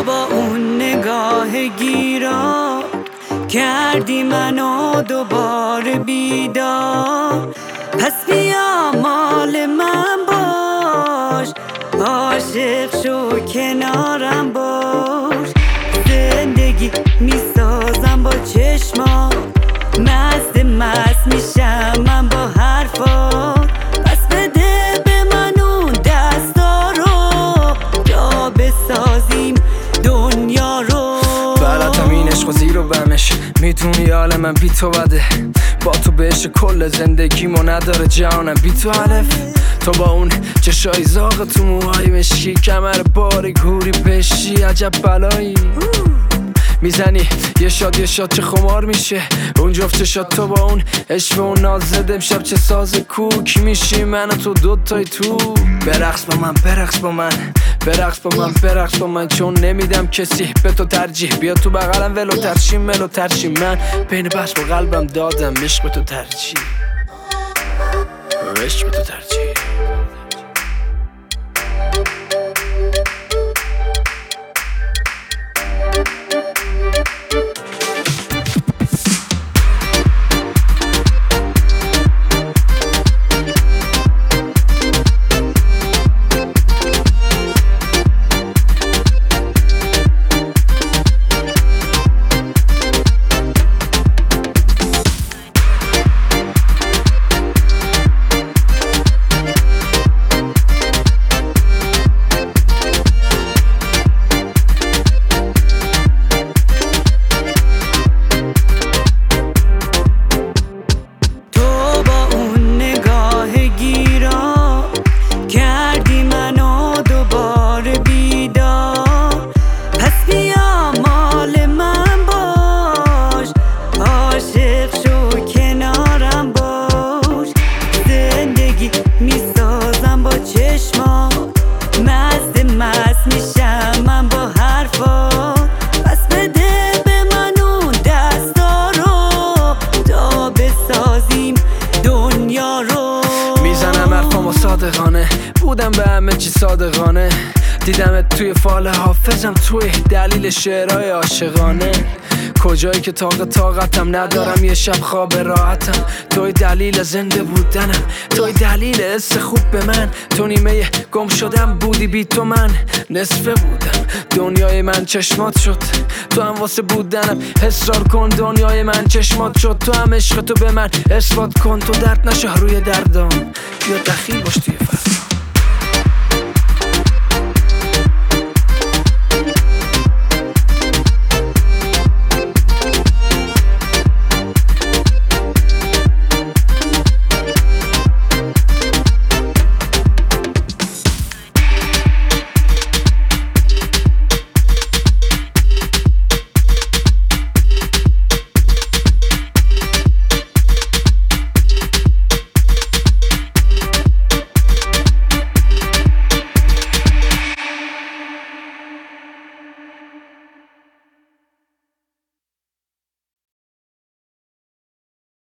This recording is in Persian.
با اون نگاه گیرا کردی منو دوباره بیدار. پس بیا مال من باش، عاشق شو کنارم باش. زندگی میسازم با چشمات، مست میشم من با حرفات. پس بده به من اون دستا رو تا بسازیم دنیا رو. بلدم این عشق و زیر و بمش، میدونی حال من بی تو بده. با تو بهش کل زندگیمو نداره جهانم بی تو الف. تو با اون چشای زاغ تو موهای مشکی، کمر باریک هوری پشی، عجب بلایی میزنی یه شاد چه خمار میشه اون جفت چشات. تو با اون عشق و اون ناز زده امشب چه ساز کوک میشی من و تو دوتای تو. برقص با من برقص با من برقص با من برقص با من، چون نمیدم کسی به تو ترجیح. بیا تو بغلم ولو ترشیم ملو ترشیم، من بین بحث با قلبم دادم عشق به تو ترجیح، عشق به تو ترجیح. میسازم با چشمات، مست میشم من با حرفات. پس بده به من اون دستا رو تا بسازیم دنیا رو. میزنم حرفامو صادقانه، بودم به همه چی صادقانه. دیدمت توی فال حافظم، توی دلیل شعرهای عاشقانه. کجایی که طاقتم ندارم یه شب خواب راحتم. توی دلیل زنده بودنم، توی دلیل حس خوب به من. تو نیمه گم شدم بودی بی تو من نصفه بودم. دنیای من چشمات شد، تو هم واسه بودنم اصرار کن. دنیای من چشمات شد، تو هم عشق تو به من اثبات کن. تو درد نشه روی دردام، بیا دخیل باش توی